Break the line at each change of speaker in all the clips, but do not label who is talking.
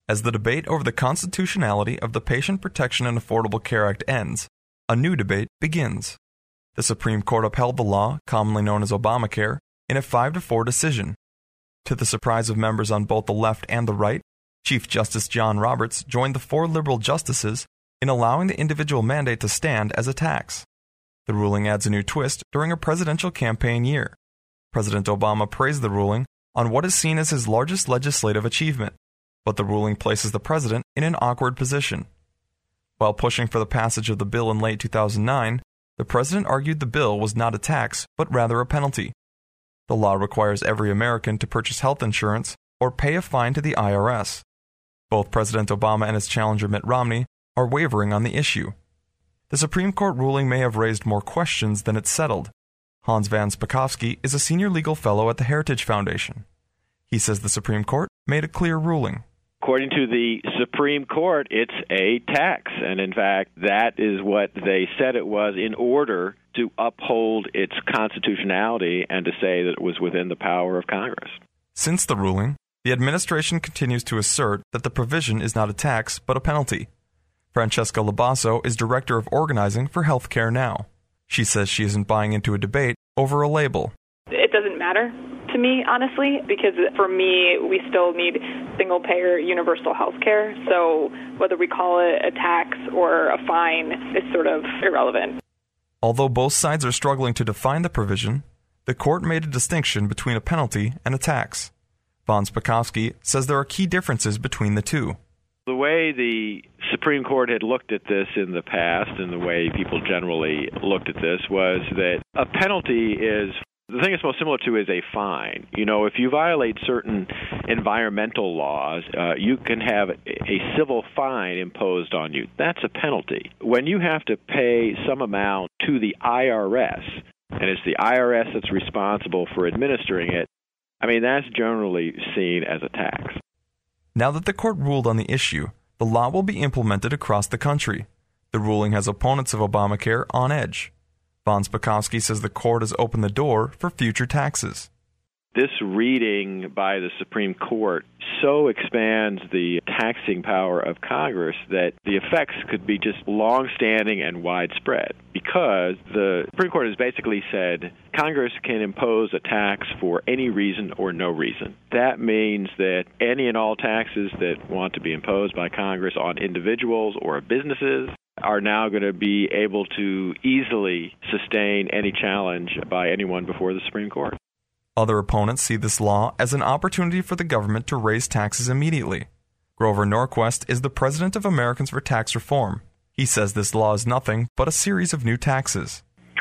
As the debate over the constitutionality of the Patient Protection and Affordable Care Act ends, a new debate begins. The Supreme Court upheld the law, commonly known as Obamacare, in a 5-4 decision. To the surprise of members on both the left and the right, Chief Justice John Roberts joined the 4 liberal justices in allowing the individual mandate to stand as a tax. The ruling adds a new twist during a presidential campaign year. President Obama praised the ruling on what is seen as his largest legislative achievement, but the ruling places the president in an awkward position. While pushing for the passage of the bill in late 2009, the president argued the bill was not a tax, but rather a penalty. The law requires every American to purchase health insurance or pay a fine to the IRS. Both President Obama and his challenger Mitt Romney are wavering on the issue. The Supreme Court ruling may have raised more questions than it settled. Hans Van Spakovsky is a senior legal fellow at the Heritage Foundation. He says the Supreme Court made a clear ruling.
According to the Supreme Court, it's a tax, and in fact, that is what they said it was in order to uphold its constitutionality and to say that it was within the power of Congress.
Since the ruling, the administration continues to assert that the provision is not a tax, but a penalty. Francesca Labasso is Director of Organizing for Healthcare Now. She says she isn't buying into a debate over a label.
It doesn't matter to me, honestly, because for me, we still need single-payer universal health care. So whether we call it a tax or a fine is sort of irrelevant.
Although both sides are struggling to define the provision, the court made a distinction between a penalty and a tax. Von Spakovsky says there are key differences between the two.
The way the Supreme Court had looked at this in the past and the way people generally looked at this was that a penalty is, the thing it's most similar to is a fine. You know, if you violate certain environmental laws, you can have a civil fine imposed on you. That's a penalty. When you have to pay some amount to the IRS, and it's the IRS that's responsible for administering it, I mean, that's generally seen as a tax.
Now that the court ruled on the issue, the law will be implemented across the country. The ruling has opponents of Obamacare on edge. Von Spakovsky says the court has opened the door for future taxes.
This reading by the Supreme Court so expands the taxing power of Congress that the effects could be just long-standing and widespread, because the Supreme Court has basically said Congress can impose a tax for any reason or no reason. That means that any and all taxes that want to be imposed by Congress on individuals or businesses are now going to be able to easily sustain any challenge by anyone before the Supreme Court.
Other opponents see this law as an opportunity for the government to raise taxes immediately. Grover Norquist is the president of Americans for Tax Reform. He says this law is nothing but a series of new taxes.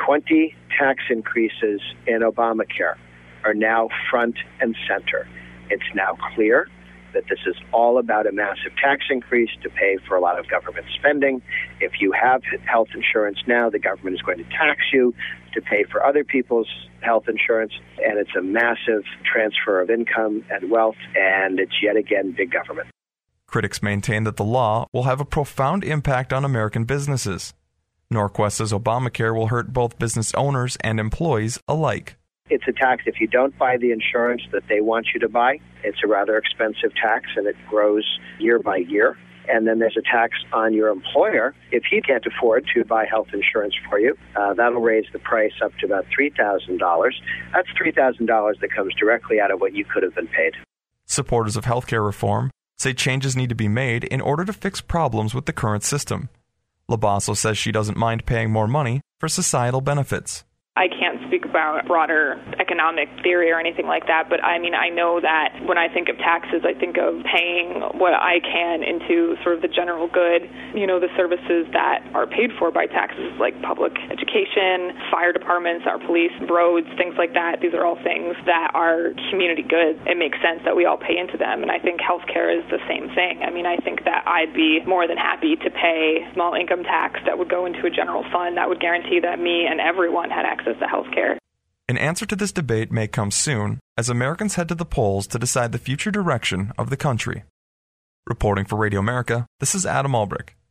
20 tax increases in Obamacare are now front and center. It's now clear that this is all about a massive tax increase to pay for a lot of government spending. If you have health insurance now, the government is going to tax you to pay for other people's health insurance, and it's a massive transfer of income and wealth, and it's yet again big government.
Critics maintain that the law will have a profound impact on American businesses. Norquist says Obamacare will hurt both business owners and employees alike.
It's a tax. If you don't buy the insurance that they want you to buy, it's a rather expensive tax, and it grows year by year. And then there's a tax on your employer. If he can't afford to buy health insurance for you, that'll raise the price up to about $3,000. That's $3,000 that comes directly out of what you could have been paid.
Supporters of healthcare reform say changes need to be made in order to fix problems with the current system. Labasso says she doesn't mind paying more money for societal benefits.
I can't speak about broader economic theory or anything like that, but I mean, I know that when I think of taxes, I think of paying what I can into sort of the general good, you know, the services that are paid for by taxes, like public education, fire departments, our police, roads, things like that. These are all things that are community good. It makes sense that we all pay into them, and I think healthcare is the same thing. I mean, I think that I'd be more than happy to pay small income tax that would go into a general fund that would guarantee that me and everyone had access to health care.
An answer to this debate may come soon as Americans head to the polls to decide the future direction of the country. Reporting for Radio America, this is Adam Ulbrich.